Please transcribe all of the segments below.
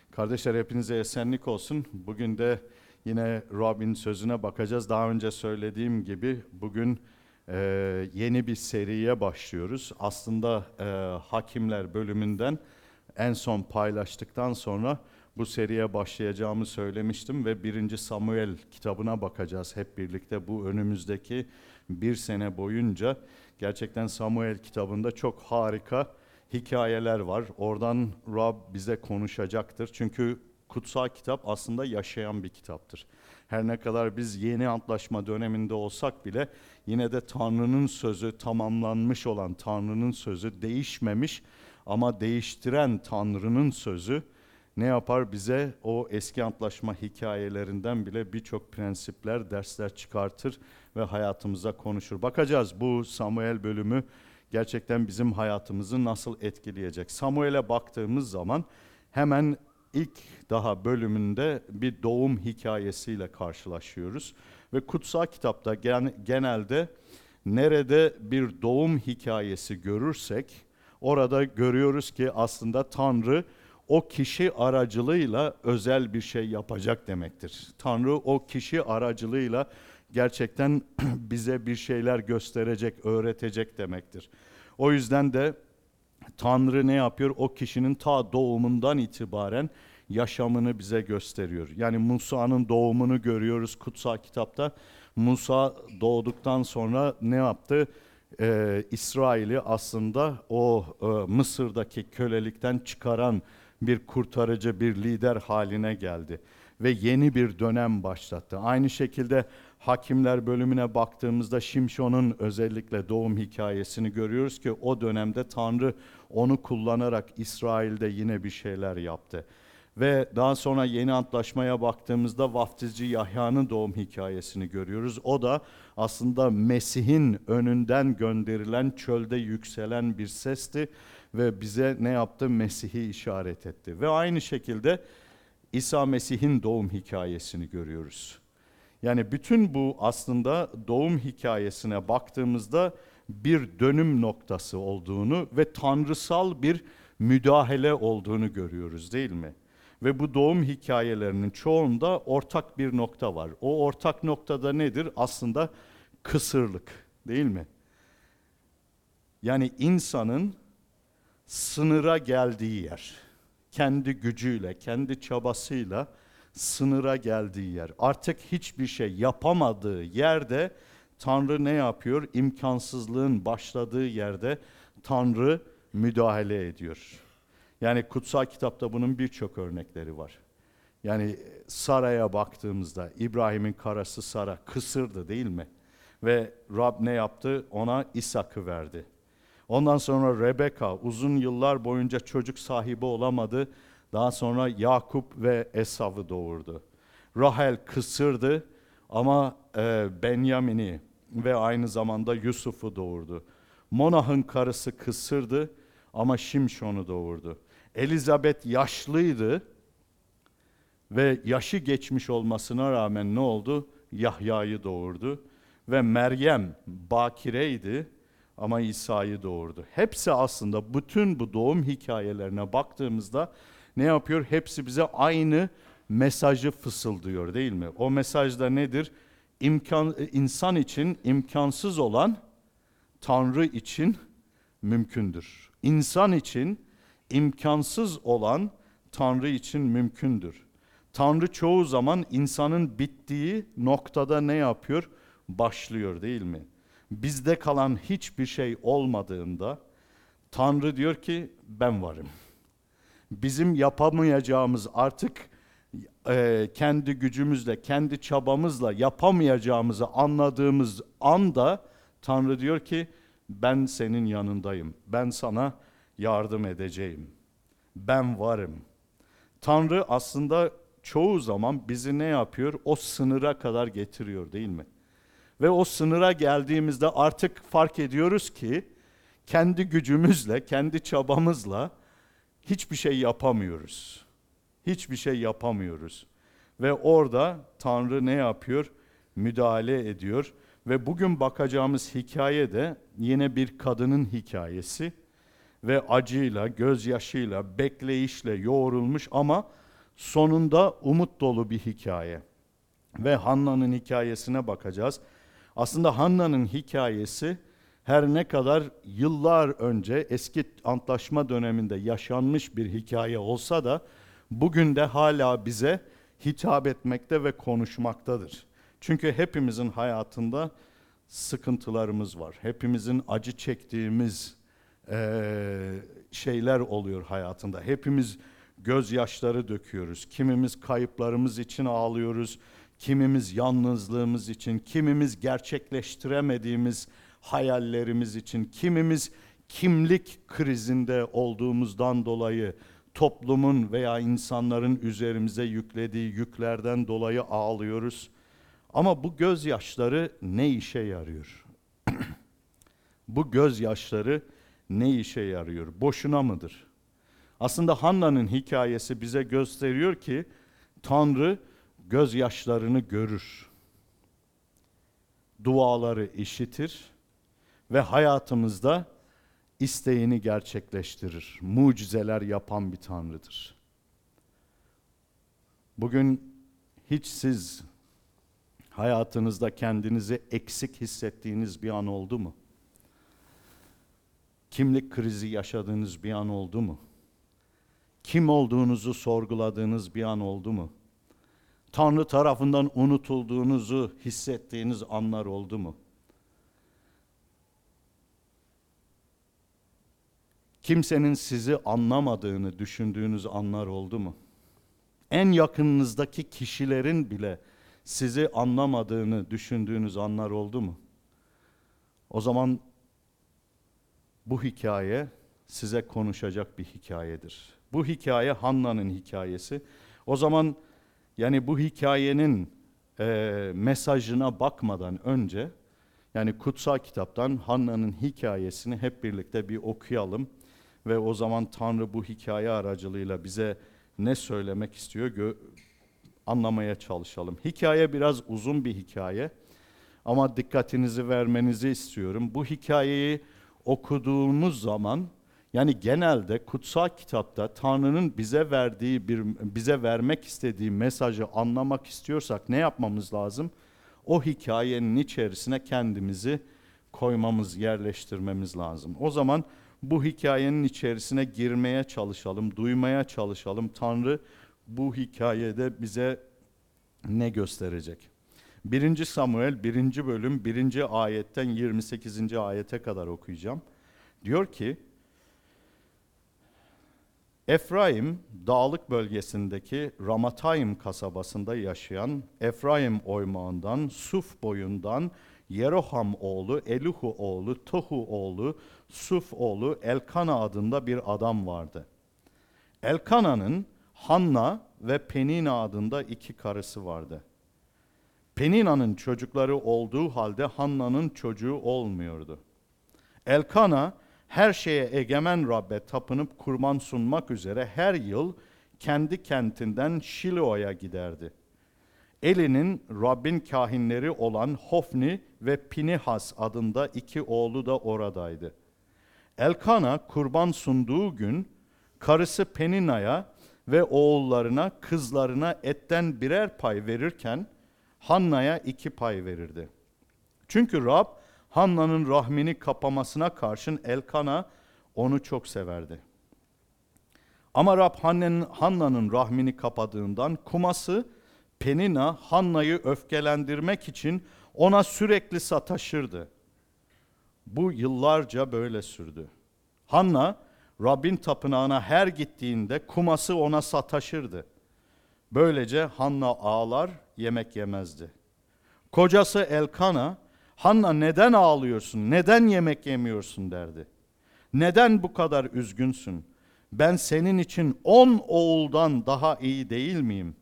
Kardeşler hepinize esenlik olsun. Bugün de yine Robin sözüne bakacağız. Daha önce söylediğim gibi bugün yeni bir seriye başlıyoruz. Aslında Hakimler bölümünden en son paylaştıktan sonra bu seriye başlayacağımı söylemiştim ve 1. Samuel kitabına bakacağız hep birlikte bu önümüzdeki bir sene boyunca. Gerçekten Samuel kitabında çok harika hikayeler var. Oradan Rab bize konuşacaktır. Çünkü kutsal kitap aslında yaşayan bir kitaptır. Her ne kadar biz yeni antlaşma döneminde olsak bile yine de Tanrı'nın sözü, tamamlanmış olan Tanrı'nın sözü değişmemiş ama değiştiren Tanrı'nın sözü ne yapar? Bize o eski antlaşma hikayelerinden bile birçok prensipler, dersler çıkartır ve hayatımıza konuşur. Bakacağız bu Samuel bölümü gerçekten bizim hayatımızı nasıl etkileyecek. Samuel'e baktığımız zaman hemen ilk daha bölümünde bir doğum hikayesiyle karşılaşıyoruz. Ve kutsal kitapta genelde nerede bir doğum hikayesi görürsek orada görüyoruz ki aslında Tanrı o kişi aracılığıyla özel bir şey yapacak demektir. Tanrı o kişi aracılığıyla gerçekten bize bir şeyler gösterecek, öğretecek demektir. O yüzden de Tanrı ne yapıyor? O kişinin ta doğumundan itibaren yaşamını bize gösteriyor. Yani Musa'nın doğumunu görüyoruz kutsal kitapta. Musa doğduktan sonra ne yaptı? İsrail'i aslında o Mısır'daki kölelikten çıkaran bir kurtarıcı, bir lider haline geldi. Ve yeni bir dönem başlattı. Aynı şekilde Hakimler bölümüne baktığımızda Şimşon'un özellikle doğum hikayesini görüyoruz ki o dönemde Tanrı onu kullanarak İsrail'de yine bir şeyler yaptı. Ve daha sonra yeni antlaşmaya baktığımızda Vaftizci Yahya'nın doğum hikayesini görüyoruz. O da aslında Mesih'in önünden gönderilen çölde yükselen bir sesti ve bize ne yaptı? Mesih'i işaret etti. Ve aynı şekilde İsa Mesih'in doğum hikayesini görüyoruz. Yani bütün bu aslında doğum hikayesine baktığımızda bir dönüm noktası olduğunu ve tanrısal bir müdahale olduğunu görüyoruz değil mi? Ve bu doğum hikayelerinin çoğunda ortak bir nokta var. O ortak noktada nedir? Aslında kısırlık değil mi? Yani insanın sınıra geldiği yer, kendi gücüyle, kendi çabasıyla sınıra geldiği yer. Artık hiçbir şey yapamadığı yerde Tanrı ne yapıyor? İmkansızlığın başladığı yerde Tanrı müdahale ediyor. Yani kutsal kitapta bunun birçok örnekleri var. Yani Sara'ya baktığımızda İbrahim'in karısı Sara kısırdı değil mi? Ve Rab ne yaptı? Ona İshak'ı verdi. Ondan sonra Rebeka uzun yıllar boyunca çocuk sahibi olamadı. Daha sonra Yakup ve Esav'ı doğurdu. Rahel kısırdı ama Benyamin'i ve aynı zamanda Yusuf'u doğurdu. Monah'ın karısı kısırdı ama Şimşon'u doğurdu. Elizabeth yaşlıydı ve yaşı geçmiş olmasına rağmen ne oldu? Yahya'yı doğurdu. Ve Meryem bakireydi ama İsa'yı doğurdu. Hepsi aslında bütün bu doğum hikayelerine baktığımızda ne yapıyor? Hepsi bize aynı mesajı fısıldıyor değil mi? O mesajda nedir? İnsan için imkansız olan Tanrı için mümkündür. İnsan için imkansız olan Tanrı için mümkündür. Tanrı çoğu zaman insanın bittiği noktada ne yapıyor? Başlıyor değil mi? Bizde kalan hiçbir şey olmadığında Tanrı diyor ki ben varım. Bizim yapamayacağımız artık kendi gücümüzle, kendi çabamızla yapamayacağımızı anladığımız anda Tanrı diyor ki ben senin yanındayım. Ben sana yardım edeceğim. Ben varım. Tanrı aslında çoğu zaman bizi ne yapıyor? O sınıra kadar getiriyor değil mi? Ve o sınıra geldiğimizde artık fark ediyoruz ki kendi gücümüzle, kendi çabamızla hiçbir şey yapamıyoruz. Hiçbir şey yapamıyoruz. Ve orada Tanrı ne yapıyor? Müdahale ediyor. Ve bugün bakacağımız hikaye de yine bir kadının hikayesi. Ve acıyla, gözyaşıyla, bekleyişle yoğrulmuş ama sonunda umut dolu bir hikaye. Ve Hanna'nın hikayesine bakacağız. Aslında Hanna'nın hikayesi her ne kadar yıllar önce eski antlaşma döneminde yaşanmış bir hikaye olsa da bugün de hala bize hitap etmekte ve konuşmaktadır. Çünkü hepimizin hayatında sıkıntılarımız var. Hepimizin acı çektiğimiz şeyler oluyor hayatında. Hepimiz gözyaşları döküyoruz. Kimimiz kayıplarımız için ağlıyoruz. Kimimiz yalnızlığımız için, kimimiz gerçekleştiremediğimiz hayallerimiz için, kimimiz kimlik krizinde olduğumuzdan dolayı toplumun veya insanların üzerimize yüklediği yüklerden dolayı ağlıyoruz. Ama bu gözyaşları ne işe yarıyor? Bu gözyaşları ne işe yarıyor? Boşuna mıdır? Aslında Hanna'nın hikayesi bize gösteriyor ki Tanrı gözyaşlarını görür. Duaları işitir ve hayatımızda isteğini gerçekleştirir. Mucizeler yapan bir Tanrıdır. Bugün hiç siz hayatınızda kendinizi eksik hissettiğiniz bir an oldu mu? Kimlik krizi yaşadığınız bir an oldu mu? Kim olduğunuzu sorguladığınız bir an oldu mu? Tanrı tarafından unutulduğunuzu hissettiğiniz anlar oldu mu? Kimsenin sizi anlamadığını düşündüğünüz anlar oldu mu? En yakınınızdaki kişilerin bile sizi anlamadığını düşündüğünüz anlar oldu mu? O zaman bu hikaye size konuşacak bir hikayedir. Bu hikaye Hanna'nın hikayesi. O zaman yani bu hikayenin mesajına bakmadan önce yani kutsal kitaptan Hanna'nın hikayesini hep birlikte bir okuyalım ve o zaman Tanrı bu hikaye aracılığıyla bize ne söylemek istiyor anlamaya çalışalım. Hikaye biraz uzun bir hikaye ama dikkatinizi vermenizi istiyorum. Bu hikayeyi okuduğumuz zaman yani genelde kutsal kitapta Tanrı'nın bize vermek istediği mesajı anlamak istiyorsak ne yapmamız lazım? O hikayenin içerisine kendimizi koymamız, yerleştirmemiz lazım. O zaman bu hikayenin içerisine girmeye çalışalım, duymaya çalışalım. Tanrı bu hikayede bize ne gösterecek? 1. Samuel 1. bölüm 1. ayetten 28. ayete kadar okuyacağım. Diyor ki, Efraim, dağlık bölgesindeki Ramatayim kasabasında yaşayan Efraim oymağından, Suf boyundan Yeroham oğlu, Elihu oğlu, Tohu oğlu, Suf oğlu Elkana adında bir adam vardı. Elkana'nın Hanna ve Penina adında 2 karısı vardı. Penina'nın çocukları olduğu halde Hanna'nın çocuğu olmuyordu. Elkana her şeye egemen Rab'be tapınıp kurban sunmak üzere her yıl kendi kentinden Şilo'ya giderdi. Eli'nin Rab'bin kahinleri olan Hofni ve Pinihas adında 2 oğlu da oradaydı. Elkana kurban sunduğu gün karısı Penina'ya ve oğullarına, kızlarına etten birer pay verirken Hanna'ya 2 pay verirdi. Çünkü Rab Hanna'nın rahmini kapamasına karşın Elkana onu çok severdi. Ama Rab Hanna'nın rahmini kapadığından kuması Penina Hanna'yı öfkelendirmek için ona sürekli sataşırdı. Bu yıllarca böyle sürdü. Hanna Rab'bin tapınağına her gittiğinde kuması ona sataşırdı. Böylece Hanna ağlar, yemek yemezdi. Kocası Elkana, Hanna neden ağlıyorsun, neden yemek yemiyorsun derdi. Neden bu kadar üzgünsün? Ben senin için 10 oğuldan daha iyi değil miyim?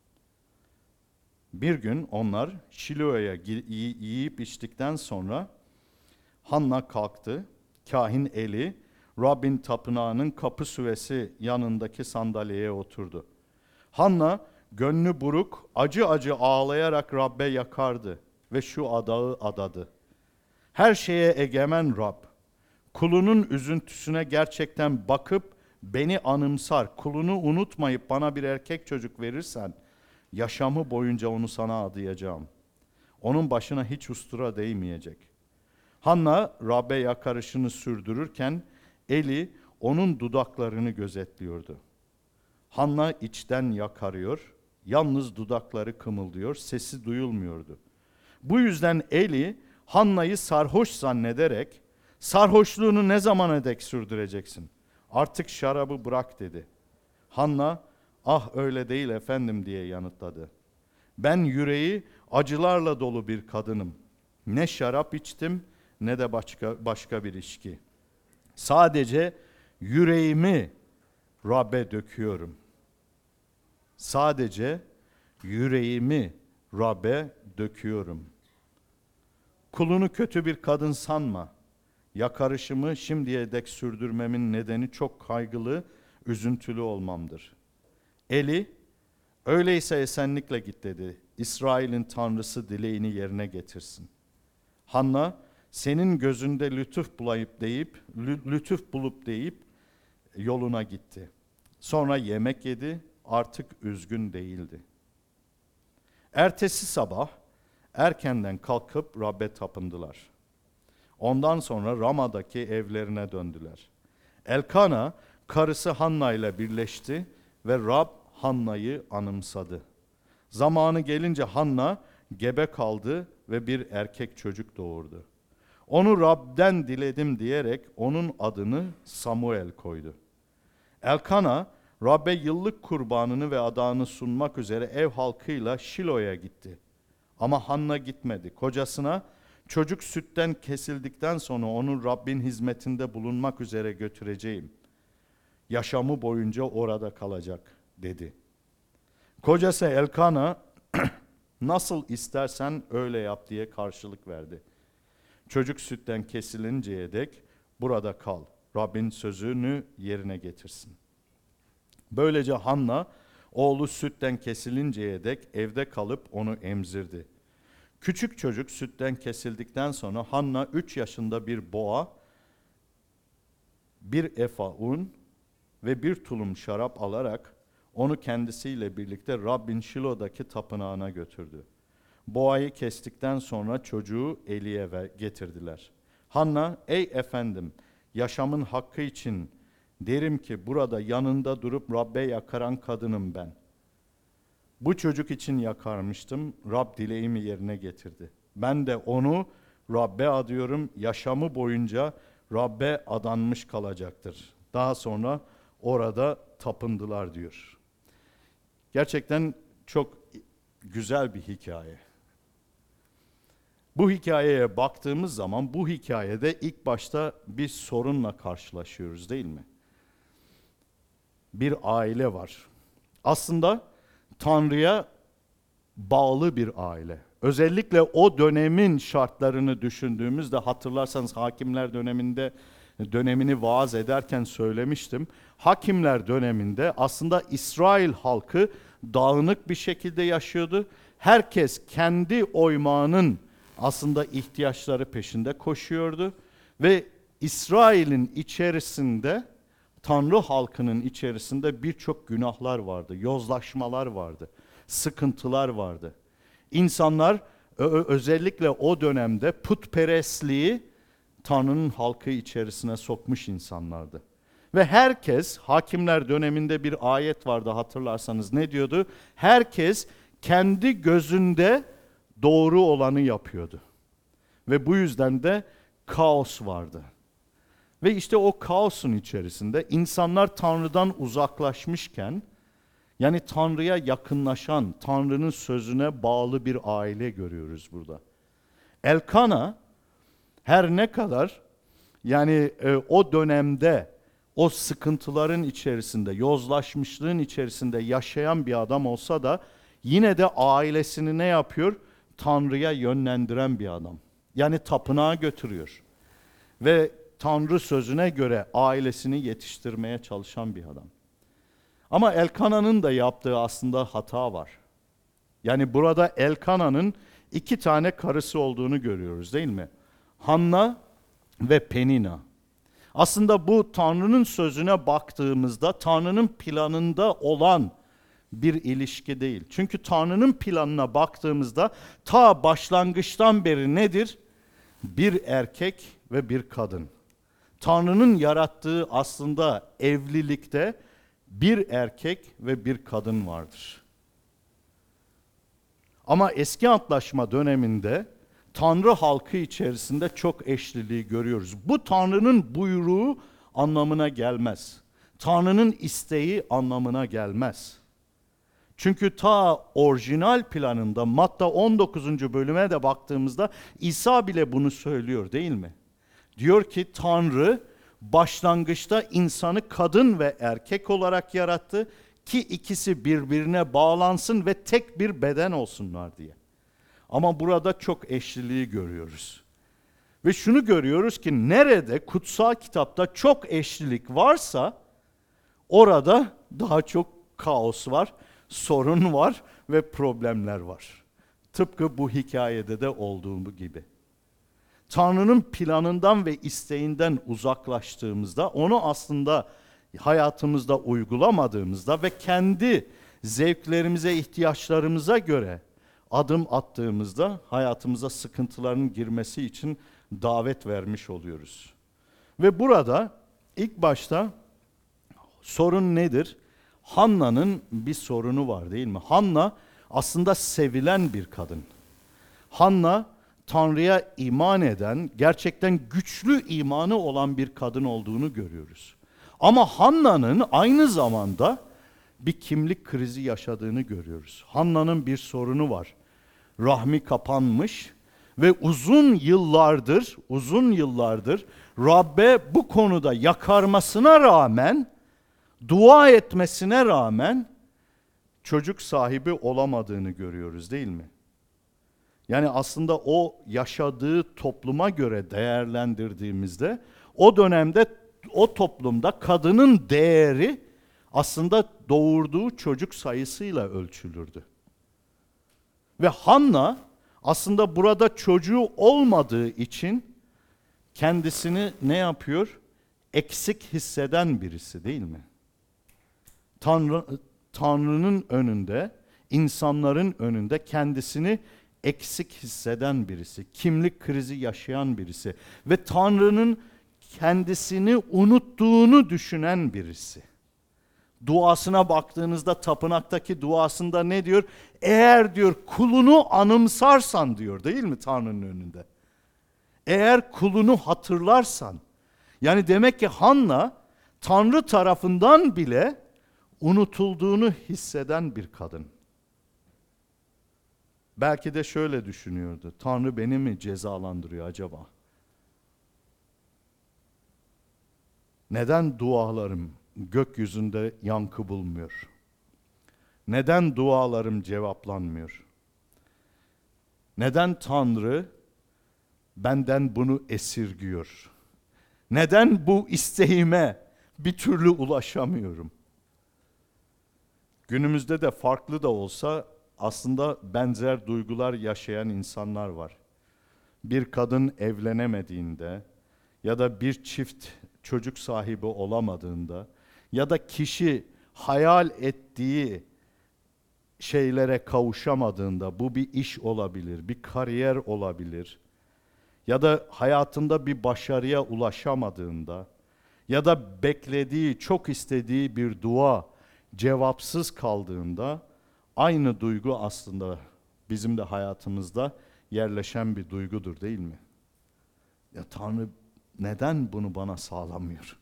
Bir gün onlar Şilo'ya yiyip içtikten sonra Hanna kalktı. Kahin Eli, Rab'bin tapınağının kapı süvesi yanındaki sandalyeye oturdu. Hanna gönlü buruk, acı acı ağlayarak Rab'be yakardı ve şu adağı adadı. Her şeye egemen Rab, kulunun üzüntüsüne gerçekten bakıp beni anımsar, kulunu unutmayıp bana bir erkek çocuk verirsen, yaşamı boyunca onu sana adayacağım. Onun başına hiç ustura değmeyecek. Hanna Rab'be yakarışını sürdürürken Eli onun dudaklarını gözetliyordu. Hanna içten yakarıyor, yalnız dudakları kımıldıyor, sesi duyulmuyordu. Bu yüzden Eli Hanna'yı sarhoş zannederek, sarhoşluğunu ne zamana dek sürdüreceksin? Artık şarabı bırak dedi. Hanna, ah öyle değil efendim diye yanıtladı. Ben yüreği acılarla dolu bir kadınım. Ne şarap içtim ne de başka bir içki. Sadece yüreğimi Rab'be döküyorum. Sadece yüreğimi Rab'be döküyorum. Kulunu kötü bir kadın sanma. Yakarışımı şimdiye dek sürdürmemin nedeni çok kaygılı, üzüntülü olmamdır. Eli, öyleyse esenlikle git dedi. İsrail'in Tanrısı dileğini yerine getirsin. Hanna, senin gözünde lütuf bulup deyip yoluna gitti. Sonra yemek yedi, artık üzgün değildi. Ertesi sabah erkenden kalkıp Rab'be tapındılar. Ondan sonra Rama'daki evlerine döndüler. Elkana karısı Hanna ile birleşti ve Rab Hanna'yı anımsadı. Zamanı gelince Hanna gebe kaldı ve bir erkek çocuk doğurdu. Onu Rab'den diledim diyerek onun adını Samuel koydu. Elkana Rab'be yıllık kurbanını ve adağını sunmak üzere ev halkıyla Şilo'ya gitti. Ama Hanna gitmedi. Kocasına çocuk sütten kesildikten sonra onu Rabbin hizmetinde bulunmak üzere götüreceğim. Yaşamı boyunca orada kalacak dedi. Kocası Elkana nasıl istersen öyle yap diye karşılık verdi. Çocuk sütten kesilinceye dek burada kal. Rabbin sözünü yerine getirsin. Böylece Hanna oğlu sütten kesilinceye dek evde kalıp onu emzirdi. Küçük çocuk sütten kesildikten sonra Hanna 3 yaşında bir boğa, bir efa un ve bir tulum şarap alarak onu kendisiyle birlikte Rabbin Şilo'daki tapınağına götürdü. Boğayı kestikten sonra çocuğu Eli'ye getirdiler. Hanna, ey efendim, yaşamın hakkı için derim ki burada yanında durup Rab'be yakaran kadınım ben. Bu çocuk için yakarmıştım, Rab dileğimi yerine getirdi. Ben de onu Rab'be adıyorum, yaşamı boyunca Rab'be adanmış kalacaktır. Daha sonra orada tapındılar diyor. Gerçekten çok güzel bir hikaye. Bu hikayeye baktığımız zaman bu hikayede ilk başta bir sorunla karşılaşıyoruz değil mi? Bir aile var. Aslında Tanrı'ya bağlı bir aile. Özellikle o dönemin şartlarını düşündüğümüzde hatırlarsanız Hakimler dönemini vaaz ederken söylemiştim. Hakimler döneminde aslında İsrail halkı dağınık bir şekilde yaşıyordu. Herkes kendi oymağının aslında ihtiyaçları peşinde koşuyordu ve İsrail'in içerisinde, Tanrı halkının içerisinde birçok günahlar vardı, yozlaşmalar vardı, sıkıntılar vardı. İnsanlar özellikle o dönemde putperestliği Tanrı'nın halkı içerisine sokmuş insanlardı. Ve herkes, Hakimler döneminde bir ayet vardı hatırlarsanız, ne diyordu? Herkes kendi gözünde doğru olanı yapıyordu. Ve bu yüzden de kaos vardı. Ve işte o kaosun içerisinde insanlar Tanrı'dan uzaklaşmışken, yani Tanrı'ya yakınlaşan, Tanrı'nın sözüne bağlı bir aile görüyoruz burada. Elkana her ne kadar o dönemde o sıkıntıların içerisinde, yozlaşmışlığın içerisinde yaşayan bir adam olsa da yine de ailesini ne yapıyor? Tanrı'ya yönlendiren bir adam. Yani tapınağa götürüyor. Ve Tanrı sözüne göre ailesini yetiştirmeye çalışan bir adam. Ama Elkana'nın da yaptığı aslında hata var. Yani burada Elkana'nın 2 tane karısı olduğunu görüyoruz değil mi? Hanna ve Penina. Aslında bu Tanrı'nın sözüne baktığımızda Tanrı'nın planında olan bir ilişki değil. Çünkü Tanrı'nın planına baktığımızda ta başlangıçtan beri nedir? Bir erkek ve bir kadın. Tanrı'nın yarattığı aslında evlilikte bir erkek ve bir kadın vardır. Ama eski antlaşma döneminde Tanrı halkı içerisinde çok eşliliği görüyoruz. Bu Tanrı'nın buyruğu anlamına gelmez. Tanrı'nın isteği anlamına gelmez. Çünkü ta orijinal planında Matta 19. bölüme de baktığımızda İsa bile bunu söylüyor değil mi? Diyor ki Tanrı başlangıçta insanı kadın ve erkek olarak yarattı ki ikisi birbirine bağlansın ve tek bir beden olsunlar diye. Ama burada çok eşliliği görüyoruz. Ve şunu görüyoruz ki nerede kutsal kitapta çok eşlilik varsa orada daha çok kaos var, sorun var ve problemler var. Tıpkı bu hikayede de olduğu gibi. Tanrı'nın planından ve isteğinden uzaklaştığımızda, onu aslında hayatımızda uygulamadığımızda ve kendi zevklerimize, ihtiyaçlarımıza göre adım attığımızda hayatımıza sıkıntıların girmesi için davet vermiş oluyoruz. Ve burada ilk başta sorun nedir? Hanna'nın bir sorunu var değil mi? Hanna aslında sevilen bir kadın. Hanna Tanrı'ya iman eden, gerçekten güçlü imanı olan bir kadın olduğunu görüyoruz. Ama Hanna'nın aynı zamanda bir kimlik krizi yaşadığını görüyoruz. Hanna'nın bir sorunu var. Rahmi kapanmış ve uzun yıllardır Rabbe bu konuda yakarmasına rağmen, dua etmesine rağmen çocuk sahibi olamadığını görüyoruz değil mi? Yani aslında o yaşadığı topluma göre değerlendirdiğimizde o dönemde o toplumda kadının değeri aslında doğurduğu çocuk sayısıyla ölçülürdü. Ve Hanna aslında burada çocuğu olmadığı için kendisini ne yapıyor? Eksik hisseden birisi değil mi? Tanrı'nın önünde, insanların önünde kendisini eksik hisseden birisi, kimlik krizi yaşayan birisi ve Tanrı'nın kendisini unuttuğunu düşünen birisi. Duasına baktığınızda tapınaktaki duasında ne diyor? Eğer diyor kulunu anımsarsan diyor değil mi Tanrı'nın önünde? Eğer kulunu hatırlarsan. Yani demek ki Hanna Tanrı tarafından bile unutulduğunu hisseden bir kadın. Belki de şöyle düşünüyordu. Tanrı beni mi cezalandırıyor acaba? Neden dualarım gökyüzünde yankı bulmuyor? Neden dualarım cevaplanmıyor? Neden Tanrı benden bunu esirgiyor? Neden bu isteğime bir türlü ulaşamıyorum? Günümüzde de farklı da olsa aslında benzer duygular yaşayan insanlar var. Bir kadın evlenemediğinde ya da bir çift çocuk sahibi olamadığında ya da kişi hayal ettiği şeylere kavuşamadığında, bu bir iş olabilir, bir kariyer olabilir ya da hayatında bir başarıya ulaşamadığında ya da beklediği, çok istediği bir dua cevapsız kaldığında aynı duygu aslında bizim de hayatımızda yerleşen bir duygudur değil mi? Ya Tanrı neden bunu bana sağlamıyor?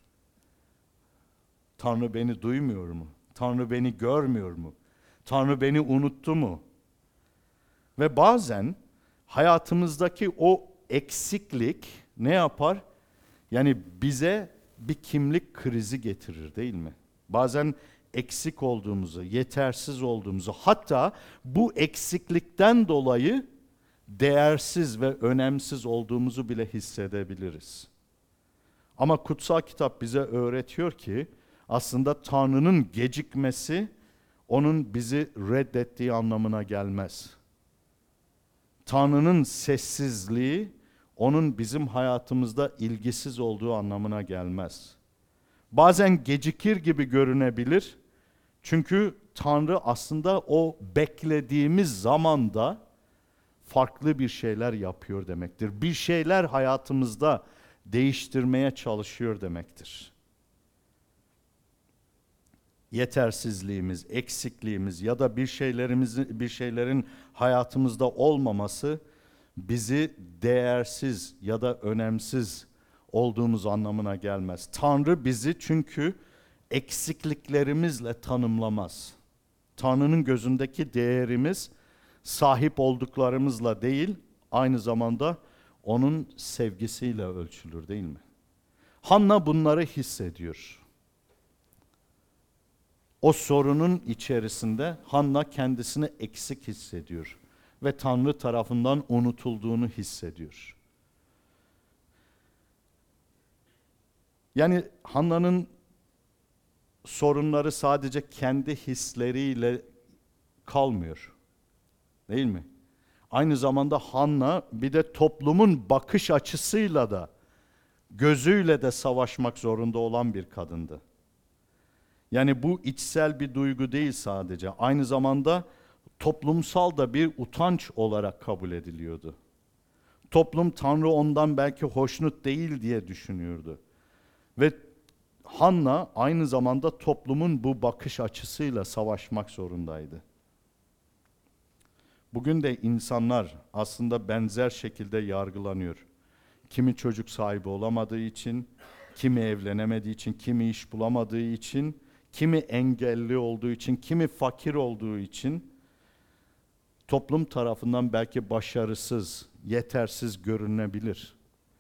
Tanrı beni duymuyor mu? Tanrı beni görmüyor mu? Tanrı beni unuttu mu? Ve bazen hayatımızdaki o eksiklik ne yapar? Yani bize bir kimlik krizi getirir değil mi? Bazen eksik olduğumuzu, yetersiz olduğumuzu, hatta bu eksiklikten dolayı değersiz ve önemsiz olduğumuzu bile hissedebiliriz. Ama kutsal kitap bize öğretiyor ki aslında Tanrı'nın gecikmesi onun bizi reddettiği anlamına gelmez. Tanrı'nın sessizliği onun bizim hayatımızda ilgisiz olduğu anlamına gelmez. Bazen gecikir gibi görünebilir. Çünkü Tanrı aslında o beklediğimiz zamanda farklı bir şeyler yapıyor demektir. Bir şeyler hayatımızda değiştirmeye çalışıyor demektir. Yetersizliğimiz, eksikliğimiz ya da bir şeylerin hayatımızda olmaması bizi değersiz ya da önemsiz olduğumuz anlamına gelmez. Tanrı bizi çünkü eksikliklerimizle tanımlamaz. Tanrı'nın gözündeki değerimiz sahip olduklarımızla değil, aynı zamanda onun sevgisiyle ölçülür, değil mi? Hanna bunları hissediyor. O sorunun içerisinde Hanna kendisini eksik hissediyor ve Tanrı tarafından unutulduğunu hissediyor. Yani Hanna'nın sorunları sadece kendi hisleriyle kalmıyor. Değil mi? Aynı zamanda Hanna bir de toplumun bakış açısıyla da, gözüyle de savaşmak zorunda olan bir kadındı. Yani bu içsel bir duygu değil sadece. Aynı zamanda toplumsal da bir utanç olarak kabul ediliyordu. Toplum Tanrı ondan belki hoşnut değil diye düşünüyordu. Ve Hanna aynı zamanda toplumun bu bakış açısıyla savaşmak zorundaydı. Bugün de insanlar aslında benzer şekilde yargılanıyor. Kimi çocuk sahibi olamadığı için, kimi evlenemediği için, kimi iş bulamadığı için, kimi engelli olduğu için, kimi fakir olduğu için toplum tarafından belki başarısız, yetersiz görünebilir.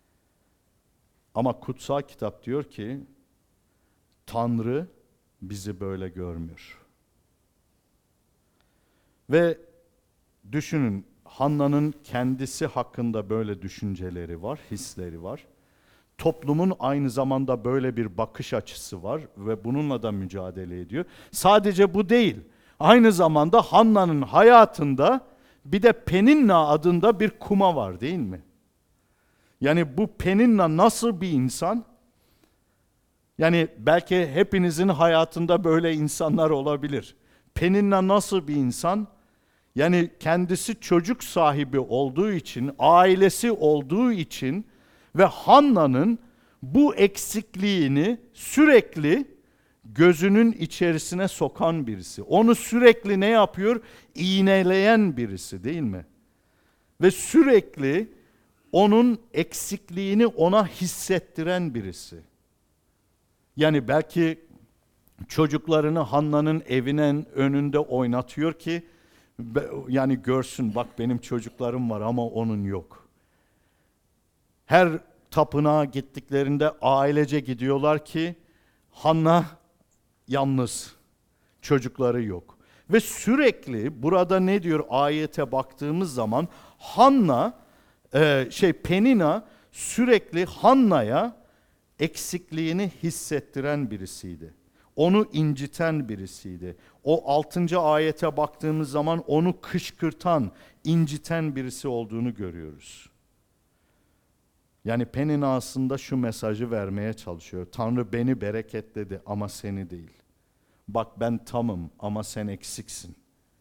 Ama kutsal kitap diyor ki Tanrı bizi böyle görmüyor. Ve düşünün, Hanna'nın kendisi hakkında böyle düşünceleri var, hisleri var. Toplumun aynı zamanda böyle bir bakış açısı var ve bununla da mücadele ediyor. Sadece bu değil. Aynı zamanda Hanna'nın hayatında bir de Peninna adında bir kuma var, değil mi? Yani bu Peninna nasıl bir insan? Yani belki hepinizin hayatında böyle insanlar olabilir. Peninna nasıl bir insan? Yani kendisi çocuk sahibi olduğu için, ailesi olduğu için ve Hanna'nın bu eksikliğini sürekli gözünün içerisine sokan birisi. Onu sürekli ne yapıyor? İğneleyen birisi, değil mi? Ve sürekli onun eksikliğini ona hissettiren birisi. Yani belki çocuklarını Hanna'nın evinin önünde oynatıyor ki yani görsün, bak benim çocuklarım var ama onun yok. Her tapınağa gittiklerinde ailece gidiyorlar ki Hanna yalnız, çocukları yok. Ve sürekli burada ne diyor ayete baktığımız zaman Hanna Penina sürekli Hanna'ya eksikliğini hissettiren birisiydi. Onu inciten birisiydi. O 6. ayete baktığımız zaman onu kışkırtan, inciten birisi olduğunu görüyoruz. Yani Penina aslında şu mesajı vermeye çalışıyor. Tanrı beni bereketledi ama seni değil. Bak ben tamım ama sen eksiksin.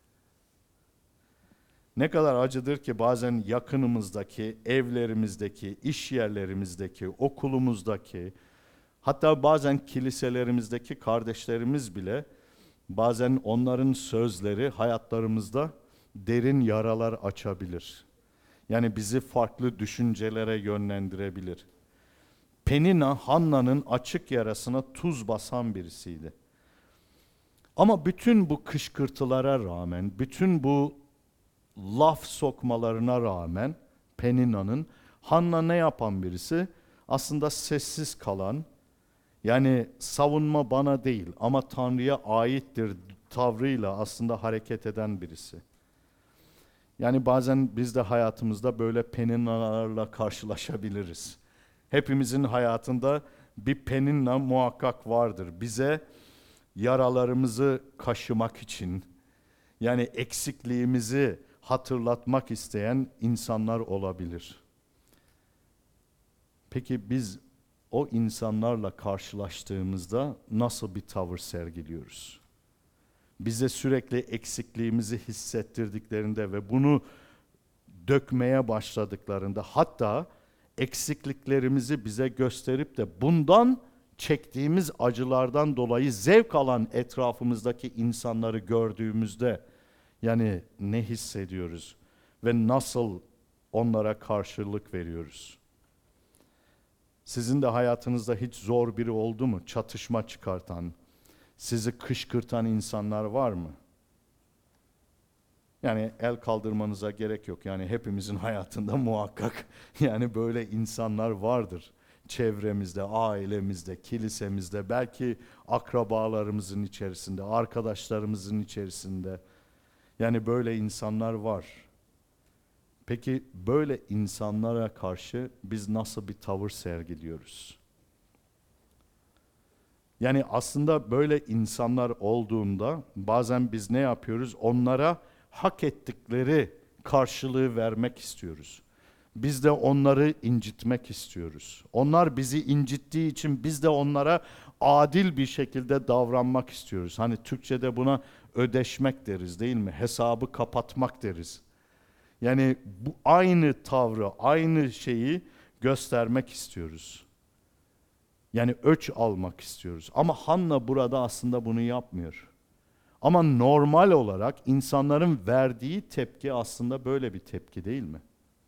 Ne kadar acıdır ki bazen yakınımızdaki, evlerimizdeki, iş yerlerimizdeki, okulumuzdaki, hatta bazen kiliselerimizdeki kardeşlerimiz bile bazen onların sözleri hayatlarımızda derin yaralar açabilir. Yani bizi farklı düşüncelere yönlendirebilir. Penina, Hanna'nın açık yarasına tuz basan birisiydi. Ama bütün bu kışkırtılara rağmen, bütün bu laf sokmalarına rağmen Penina'nın, Hanna ne yapan birisi? Aslında sessiz kalan, yani savunma bana değil ama Tanrı'ya aittir tavrıyla aslında hareket eden birisi. Yani bazen biz de hayatımızda böyle Penina'larla karşılaşabiliriz. Hepimizin hayatında bir Penina muhakkak vardır. Bize yaralarımızı kaşımak için, yani eksikliğimizi hatırlatmak isteyen insanlar olabilir. Peki biz o insanlarla karşılaştığımızda nasıl bir tavır sergiliyoruz? Bize sürekli eksikliğimizi hissettirdiklerinde ve bunu dökmeye başladıklarında, hatta eksikliklerimizi bize gösterip de bundan çektiğimiz acılardan dolayı zevk alan etrafımızdaki insanları gördüğümüzde, yani ne hissediyoruz ve nasıl onlara karşılık veriyoruz? Sizin de hayatınızda hiç zor biri oldu mu? Çatışma çıkartan, sizi kışkırtan insanlar var mı? Yani el kaldırmanıza gerek yok. Yani hepimizin hayatında muhakkak yani böyle insanlar vardır. Çevremizde, ailemizde, kilisemizde, belki akrabalarımızın içerisinde, arkadaşlarımızın içerisinde. Yani böyle insanlar var. Peki böyle insanlara karşı biz nasıl bir tavır sergiliyoruz? Yani aslında böyle insanlar olduğunda bazen biz ne yapıyoruz? Onlara hak ettikleri karşılığı vermek istiyoruz. Biz de onları incitmek istiyoruz. Onlar bizi incittiği için biz de onlara adil bir şekilde davranmak istiyoruz. Hani Türkçe'de buna ödeşmek deriz, değil mi? Hesabı kapatmak deriz. Yani bu aynı tavrı, aynı şeyi göstermek istiyoruz. Yani öç almak istiyoruz. Ama Hanna burada aslında bunu yapmıyor. Ama normal olarak insanların verdiği tepki aslında böyle bir tepki, değil mi?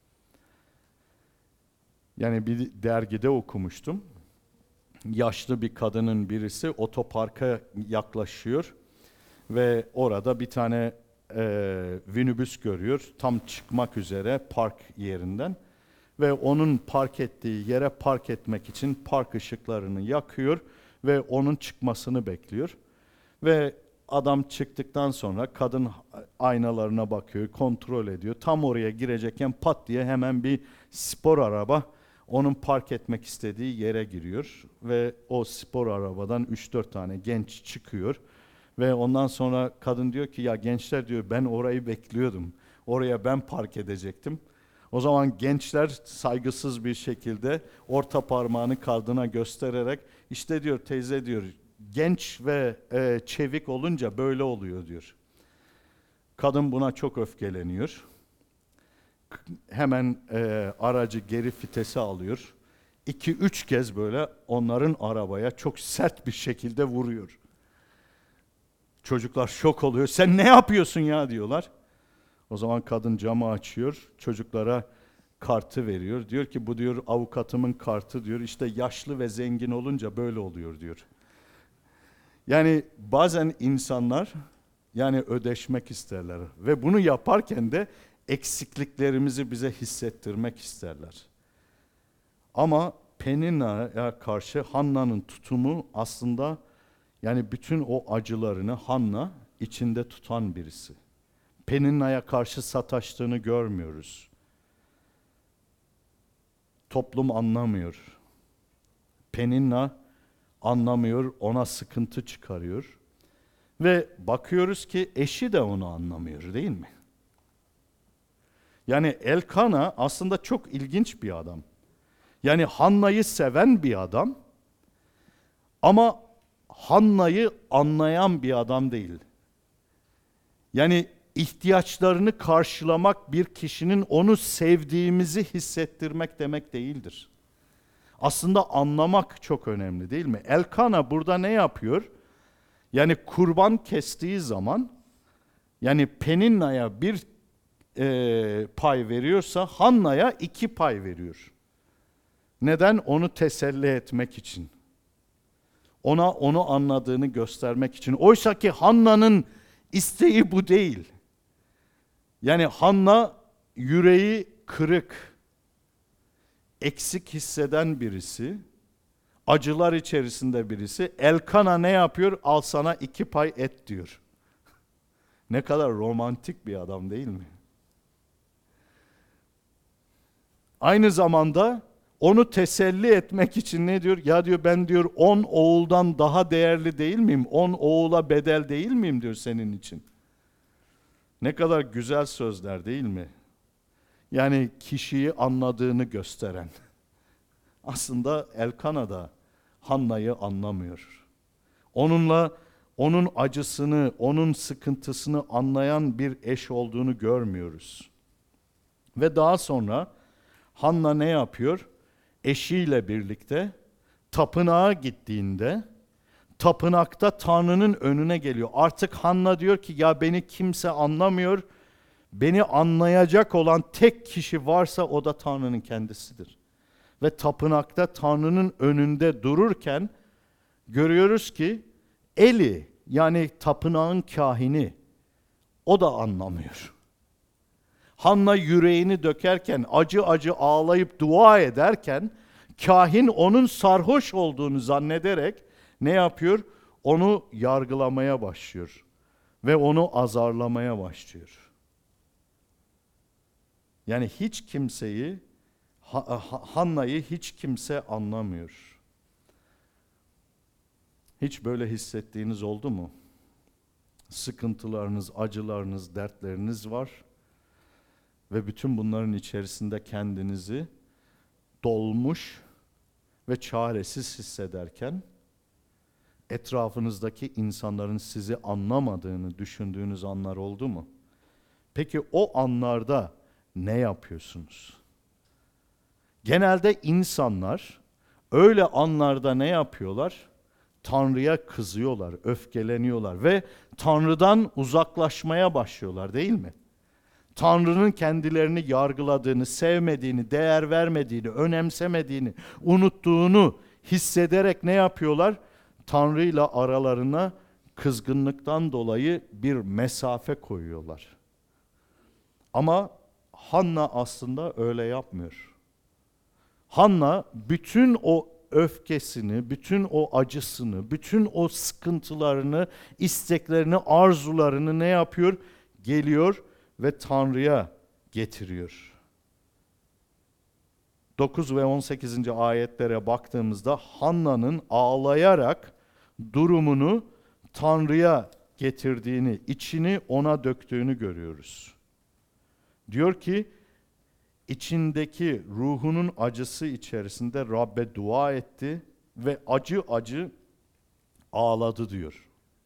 Yani bir dergide okumuştum. Yaşlı bir kadının birisi otoparka yaklaşıyor ve orada bir tane minibüs görüyor. Tam çıkmak üzere park yerinden. Ve onun park ettiği yere park etmek için park ışıklarını yakıyor ve onun çıkmasını bekliyor. Ve adam çıktıktan sonra kadın aynalarına bakıyor, kontrol ediyor. Tam oraya girecekken pat diye hemen bir spor araba onun park etmek istediği yere giriyor. Ve o spor arabadan 3-4 tane genç çıkıyor. Ve ondan sonra kadın diyor ki ya gençler diyor ben orayı bekliyordum. Oraya ben park edecektim. O zaman gençler saygısız bir şekilde orta parmağını kadına göstererek işte diyor teyze diyor genç ve çevik olunca böyle oluyor diyor. Kadın buna çok öfkeleniyor. Hemen aracı geri vitese alıyor. 2-3 kez böyle onların arabaya çok sert bir şekilde vuruyor. Çocuklar şok oluyor. Sen ne yapıyorsun ya diyorlar. O zaman kadın camı açıyor. Çocuklara kartı veriyor. Diyor ki bu diyor avukatımın kartı diyor. İşte yaşlı ve zengin olunca böyle oluyor diyor. Yani bazen insanlar yani ödeşmek isterler ve bunu yaparken de eksikliklerimizi bize hissettirmek isterler. Ama Peninna'ya karşı Hanna'nın tutumu aslında yani bütün o acılarını Hanna içinde tutan birisi. Peninna'ya karşı sataştığını görmüyoruz. Toplum anlamıyor. Peninna anlamıyor, ona sıkıntı çıkarıyor. Ve bakıyoruz ki eşi de onu anlamıyor, değil mi? Yani Elkana aslında çok ilginç bir adam. Yani Hanna'yı seven bir adam ama Hanna'yı anlayan bir adam değil. Yani ihtiyaçlarını karşılamak bir kişinin onu sevdiğimizi hissettirmek demek değildir. Aslında anlamak çok önemli, değil mi? Elkana burada ne yapıyor? Yani kurban kestiği zaman yani Peninna'ya bir pay veriyorsa Hanna'ya 2 pay veriyor. Neden? Onu teselli etmek için. Ona onu anladığını göstermek için. Oysa ki Hanna'nın isteği bu değil. Yani Hanna yüreği kırık, eksik hisseden birisi, acılar içerisinde birisi. Elkana ne yapıyor? Al sana 2 pay et diyor. Ne kadar romantik bir adam değil mi? Aynı zamanda onu teselli etmek için ne diyor? Ya diyor ben diyor 10 oğuldan daha değerli değil miyim? 10 oğula bedel değil miyim diyor senin için. Ne kadar güzel sözler değil mi? Yani kişiyi anladığını gösteren. Aslında Elkana da Hanna'yı anlamıyor. Onun acısını, onun sıkıntısını anlayan bir eş olduğunu görmüyoruz. Ve daha sonra Hanna ne yapıyor? Eşiyle birlikte tapınağa gittiğinde tapınakta Tanrı'nın önüne geliyor. Artık Hanna diyor ki ya beni kimse anlamıyor. Beni anlayacak olan tek kişi varsa o da Tanrı'nın kendisidir. Ve tapınakta Tanrı'nın önünde dururken görüyoruz ki Eli, yani tapınağın kahini, o da anlamıyor. Hanna yüreğini dökerken, acı acı ağlayıp dua ederken, kahin onun sarhoş olduğunu zannederek ne yapıyor? Onu yargılamaya başlıyor ve onu azarlamaya başlıyor. Yani hiç kimseyi, Hanna'yı hiç kimse anlamıyor. Hiç böyle hissettiğiniz oldu mu? Sıkıntılarınız, acılarınız, dertleriniz var ve bütün bunların içerisinde kendinizi dolmuş ve çaresiz hissederken etrafınızdaki insanların sizi anlamadığını düşündüğünüz anlar oldu mu? Peki o anlarda ne yapıyorsunuz? Genelde insanlar öyle anlarda ne yapıyorlar? Tanrı'ya kızıyorlar, öfkeleniyorlar ve Tanrı'dan uzaklaşmaya başlıyorlar, değil mi? Tanrı'nın kendilerini yargıladığını, sevmediğini, değer vermediğini, önemsemediğini, unuttuğunu hissederek ne yapıyorlar? Tanrı'yla aralarına kızgınlıktan dolayı bir mesafe koyuyorlar. Ama Hanna aslında öyle yapmıyor. Hanna bütün o öfkesini, bütün o acısını, bütün o sıkıntılarını, isteklerini, arzularını ne yapıyor? Geliyor ve Tanrı'ya getiriyor. 9 ve 18. ayetlere baktığımızda Hanna'nın ağlayarak durumunu Tanrı'ya getirdiğini, içini ona döktüğünü görüyoruz. Diyor ki, içindeki ruhunun acısı içerisinde Rabbe dua etti ve acı acı ağladı diyor.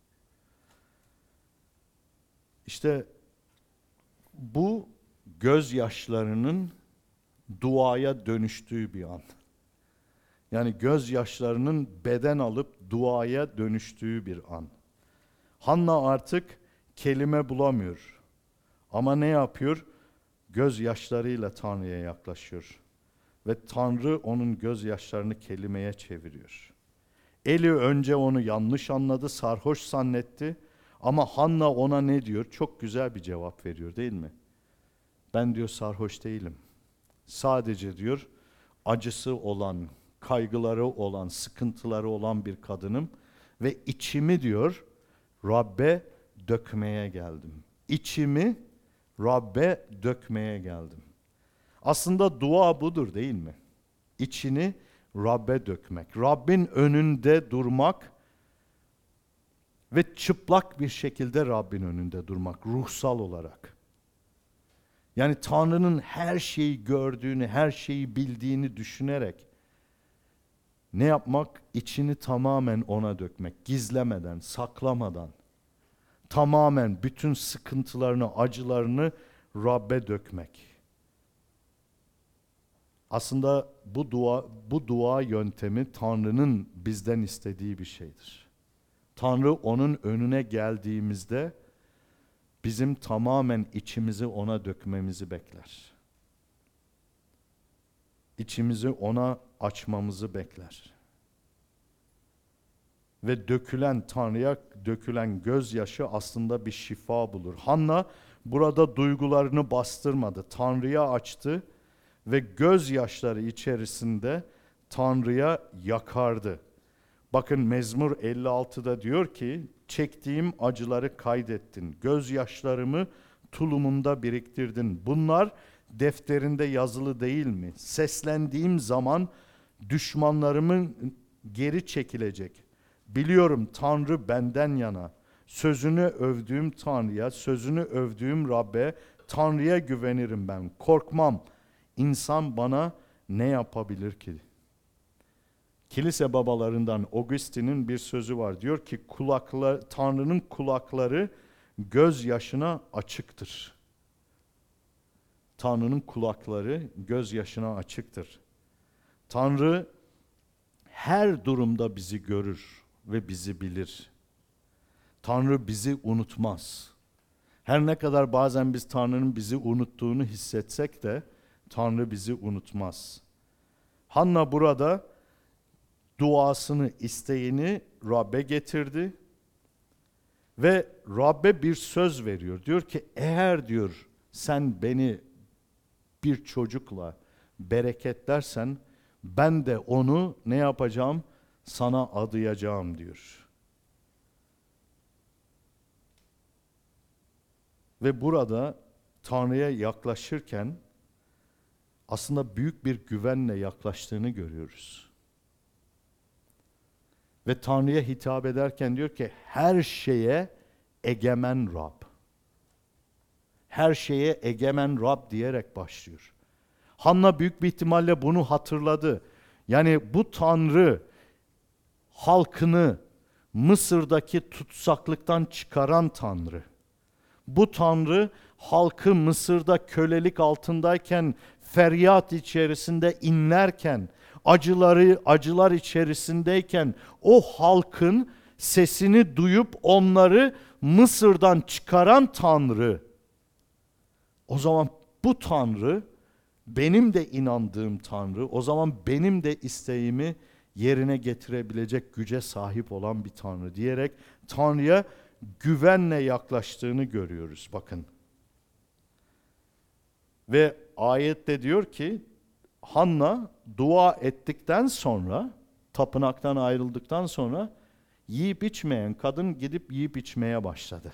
İşte bu gözyaşlarının duaya dönüştüğü bir an. Yani gözyaşlarının beden alıp duaya dönüştüğü bir an. Hanna artık kelime bulamıyor. Ama ne yapıyor? Gözyaşlarıyla Tanrı'ya yaklaşıyor. Ve Tanrı onun gözyaşlarını kelimeye çeviriyor. Eli önce onu yanlış anladı, sarhoş zannetti. Ama Hanna ona ne diyor? Çok güzel bir cevap veriyor, değil mi? Ben diyor sarhoş değilim. Sadece diyor acısı olan, kaygıları olan, sıkıntıları olan bir kadınım. Ve içimi diyor Rabbe dökmeye geldim. İçimi Rabbe dökmeye geldim. Aslında dua budur, değil mi? İçini Rabbe dökmek. Rabbin önünde durmak ve çıplak bir şekilde Rabbin önünde durmak, ruhsal olarak. Yani Tanrı'nın her şeyi gördüğünü, her şeyi bildiğini düşünerek ne yapmak? İçini tamamen ona dökmek, gizlemeden, saklamadan. Tamamen bütün sıkıntılarını, acılarını Rabbe dökmek. Aslında bu dua yöntemi Tanrı'nın bizden istediği bir şeydir. Tanrı onun önüne geldiğimizde bizim tamamen içimizi ona dökmemizi bekler. İçimizi ona açmamızı bekler. Ve Tanrı'ya dökülen gözyaşı aslında bir şifa bulur. Hanna burada duygularını bastırmadı. Tanrı'ya açtı ve gözyaşları içerisinde Tanrı'ya yakardı. Bakın Mezmur 56'da diyor ki, çektiğim acıları kaydettin, gözyaşlarımı tulumunda biriktirdin. Bunlar defterinde yazılı değil mi? Seslendiğim zaman düşmanlarımın geri çekilecek. Biliyorum Tanrı benden yana. Sözünü övdüğüm Tanrı'ya, sözünü övdüğüm Rab'be, Tanrı'ya güvenirim ben. Korkmam. İnsan bana ne yapabilir ki? Kilise babalarından Augustin'in bir sözü var. Diyor ki Tanrı'nın kulakları gözyaşına açıktır. Tanrı'nın kulakları gözyaşına açıktır. Tanrı her durumda bizi görür ve bizi bilir. Tanrı bizi unutmaz. Her ne kadar bazen biz Tanrı'nın bizi unuttuğunu hissetsek de Tanrı bizi unutmaz. Hanna burada duasını, isteğini Rab'be getirdi ve Rab'be bir söz veriyor. Diyor ki eğer diyor sen beni bir çocukla bereketlersen ben de onu ne yapacağım? Sana adayacağım diyor. Ve burada Tanrı'ya yaklaşırken aslında büyük bir güvenle yaklaştığını görüyoruz. Ve Tanrı'ya hitap ederken diyor ki her şeye egemen Rab. Her şeye egemen Rab diyerek başlıyor. Hanna büyük bir ihtimalle bunu hatırladı. Yani bu Tanrı halkını Mısır'daki tutsaklıktan çıkaran Tanrı. Bu Tanrı halkı Mısır'da kölelik altındayken, feryat içerisinde inlerken, acılar içerisindeyken o halkın sesini duyup onları Mısır'dan çıkaran Tanrı. O zaman bu Tanrı benim de inandığım Tanrı, o zaman benim de isteğimi yerine getirebilecek güce sahip olan bir Tanrı diyerek Tanrı'ya güvenle yaklaştığını görüyoruz bakın. Ve ayette diyor ki Hanna dua ettikten sonra, tapınaktan ayrıldıktan sonra yiyip içmeyen kadın gidip yiyip içmeye başladı.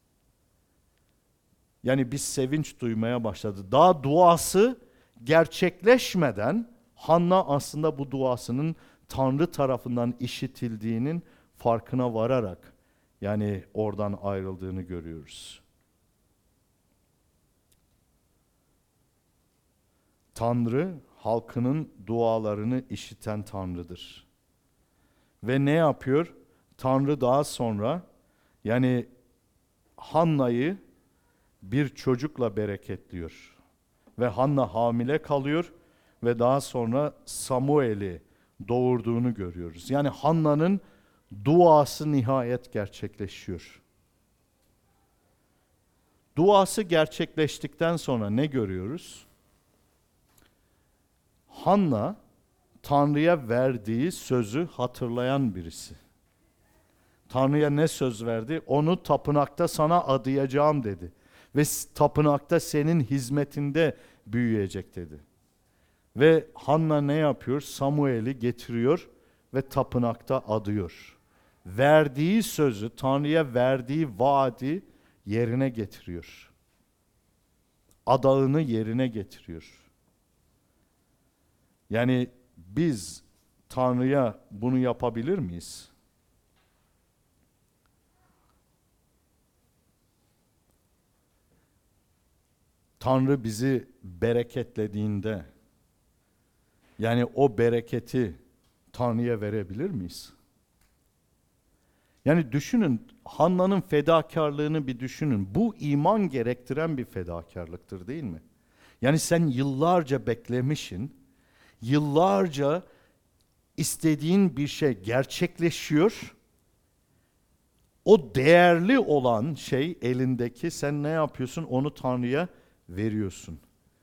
Yani bir sevinç duymaya başladı. Daha duası gerçekleşmeden Hanna aslında bu duasının Tanrı tarafından işitildiğinin farkına vararak yani oradan ayrıldığını görüyoruz. Tanrı halkının dualarını işiten Tanrı'dır. Ve ne yapıyor? Tanrı daha sonra yani Hanna'yı bir çocukla bereketliyor. Ve Hanna hamile kalıyor ve daha sonra Samuel'i doğurduğunu görüyoruz. Yani Hanna'nın duası nihayet gerçekleşiyor. Duası gerçekleştikten sonra ne görüyoruz? Hanna Tanrı'ya verdiği sözü hatırlayan birisi. Tanrı'ya ne söz verdi? Onu tapınakta sana adayacağım dedi. Ve tapınakta senin hizmetinde büyüyecek dedi. Ve Hanna ne yapıyor? Samuel'i getiriyor ve tapınakta adıyor. Verdiği sözü, Tanrı'ya verdiği vaadi yerine getiriyor. Adağını yerine getiriyor. Yani biz Tanrı'ya bunu yapabilir miyiz? Tanrı bizi bereketlediğinde, yani o bereketi Tanrı'ya verebilir miyiz? Yani düşünün, Hanna'nın fedakarlığını bir düşünün. Bu iman gerektiren bir fedakarlıktır değil mi? Yani sen yıllarca beklemişsin, yıllarca istediğin bir şey gerçekleşiyor. O değerli olan şey elindeki, sen ne yapıyorsun? Onu Tanrı'ya veriyorsun.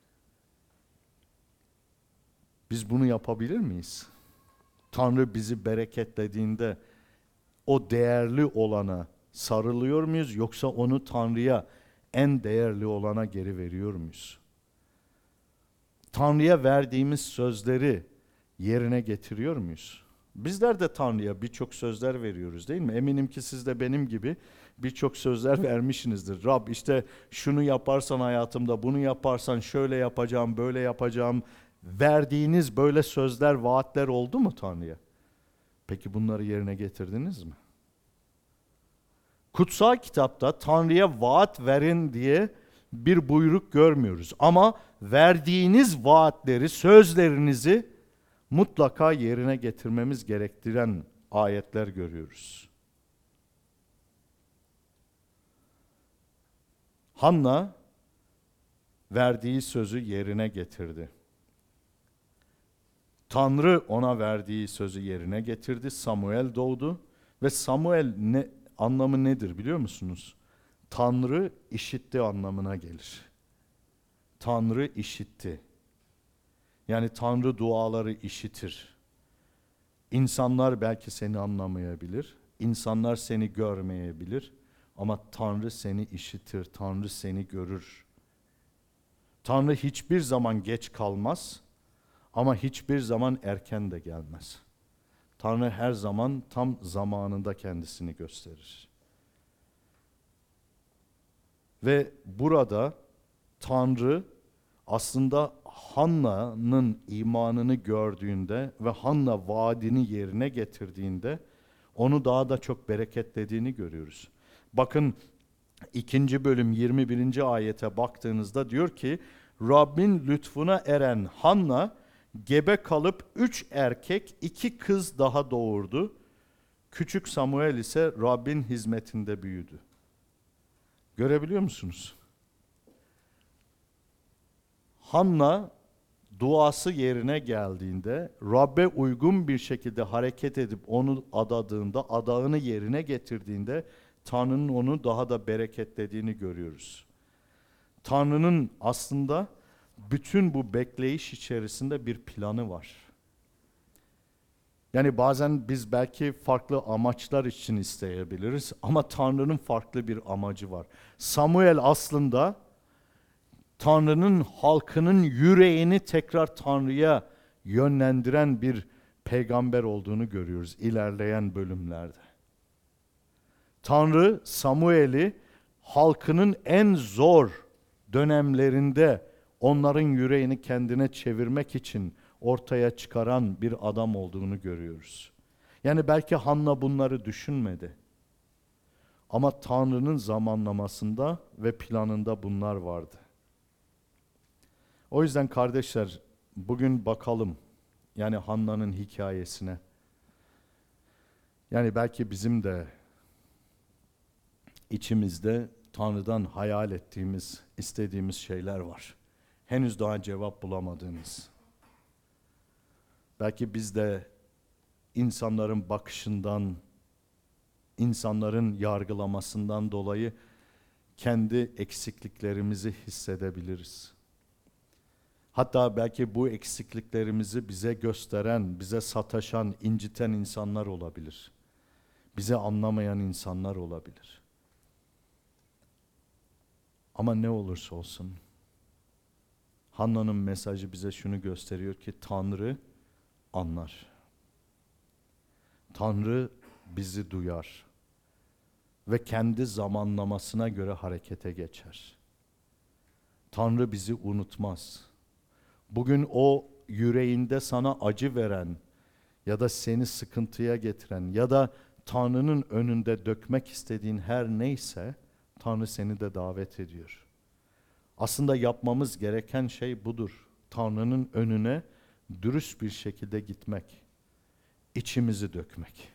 Biz bunu yapabilir miyiz? Tanrı bizi bereketlediğinde o değerli olana sarılıyor muyuz yoksa onu Tanrı'ya en değerli olana geri veriyor muyuz? Tanrı'ya verdiğimiz sözleri yerine getiriyor muyuz? Bizler de Tanrı'ya birçok sözler veriyoruz değil mi? Eminim ki siz de benim gibi birçok sözler vermişsinizdir. Rab işte şunu yaparsan hayatımda, bunu yaparsan şöyle yapacağım, böyle yapacağım. Verdiğiniz böyle sözler, vaatler oldu mu Tanrı'ya? Peki bunları yerine getirdiniz mi? Kutsal kitapta Tanrı'ya vaat verin diye bir buyruk görmüyoruz. Ama verdiğiniz vaatleri, sözlerinizi mutlaka yerine getirmemiz gerektiren ayetler görüyoruz. Hanna verdiği sözü yerine getirdi. Tanrı ona verdiği sözü yerine getirdi. Samuel doğdu ve Samuel anlamı nedir biliyor musunuz? Tanrı işitti anlamına gelir. Tanrı işitti. Yani Tanrı duaları işitir. İnsanlar belki seni anlamayabilir. İnsanlar seni görmeyebilir. Ama Tanrı seni işitir. Tanrı seni görür. Tanrı hiçbir zaman geç kalmaz. Ama hiçbir zaman erken de gelmez. Tanrı her zaman tam zamanında kendisini gösterir. Ve burada Tanrı aslında Hanna'nın imanını gördüğünde ve Hanna vaadini yerine getirdiğinde onu daha da çok bereketlediğini görüyoruz. Bakın 2. bölüm 21. ayete baktığınızda diyor ki Rabbin lütfuna eren Hanna gebe kalıp 3 erkek 2 kız daha doğurdu. Küçük Samuel ise Rabbin hizmetinde büyüdü. Görebiliyor musunuz? Hanna duası yerine geldiğinde, Rabbe uygun bir şekilde hareket edip onu adadığında, adağını yerine getirdiğinde Tanrı'nın onu daha da bereketlediğini görüyoruz. Tanrı'nın aslında bütün bu bekleyiş içerisinde bir planı var. Yani bazen biz belki farklı amaçlar için isteyebiliriz ama Tanrı'nın farklı bir amacı var. Samuel aslında Tanrı'nın halkının yüreğini tekrar Tanrı'ya yönlendiren bir peygamber olduğunu görüyoruz ilerleyen bölümlerde. Tanrı Samuel'i halkının en zor dönemlerinde onların yüreğini kendine çevirmek için ortaya çıkaran bir adam olduğunu görüyoruz. Yani belki Hanna bunları düşünmedi. Ama Tanrı'nın zamanlamasında ve planında bunlar vardı. O yüzden kardeşler bugün bakalım yani Hanna'nın hikayesine. Yani belki bizim de içimizde Tanrı'dan hayal ettiğimiz, istediğimiz şeyler var. Henüz daha cevap bulamadığımız. Belki biz de insanların bakışından, insanların yargılamasından dolayı kendi eksikliklerimizi hissedebiliriz. Hatta belki bu eksikliklerimizi bize gösteren, bize sataşan, inciten insanlar olabilir. Bizi anlamayan insanlar olabilir. Ama ne olursa olsun, Hanna'nın mesajı bize şunu gösteriyor ki Tanrı anlar. Tanrı bizi duyar ve kendi zamanlamasına göre harekete geçer. Tanrı bizi unutmaz. Bugün o yüreğinde sana acı veren ya da seni sıkıntıya getiren ya da Tanrı'nın önünde dökmek istediğin her neyse Tanrı seni de davet ediyor. Aslında yapmamız gereken şey budur. Tanrı'nın önüne dürüst bir şekilde gitmek, içimizi dökmek.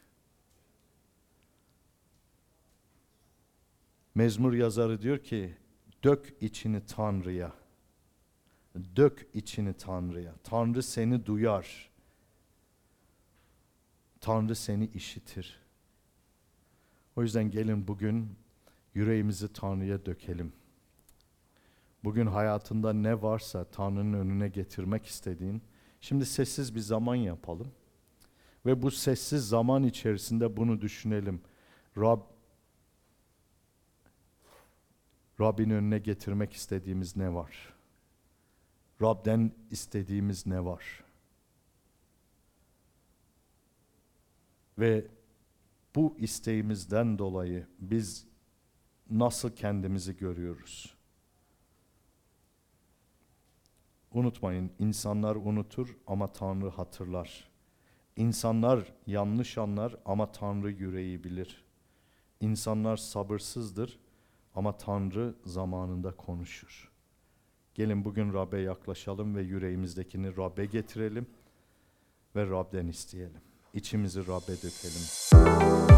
Mezmur yazarı diyor ki, dök içini Tanrı'ya. Dök içini Tanrı'ya. Tanrı seni duyar. Tanrı seni işitir. O yüzden gelin bugün yüreğimizi Tanrı'ya dökelim. Bugün hayatında ne varsa Tanrı'nın önüne getirmek istediğin, şimdi sessiz bir zaman yapalım. Ve bu sessiz zaman içerisinde bunu düşünelim. Rabbin önüne getirmek istediğimiz ne var? Rab'den istediğimiz ne var? Ve bu isteğimizden dolayı biz nasıl kendimizi görüyoruz? Unutmayın, insanlar unutur ama Tanrı hatırlar. İnsanlar yanlış anlar ama Tanrı yüreği bilir. İnsanlar sabırsızdır ama Tanrı zamanında konuşur. Gelin bugün Rab'be yaklaşalım ve yüreğimizdekini Rab'be getirelim. ve Rab'den isteyelim. İçimizi Rab'be dökelim.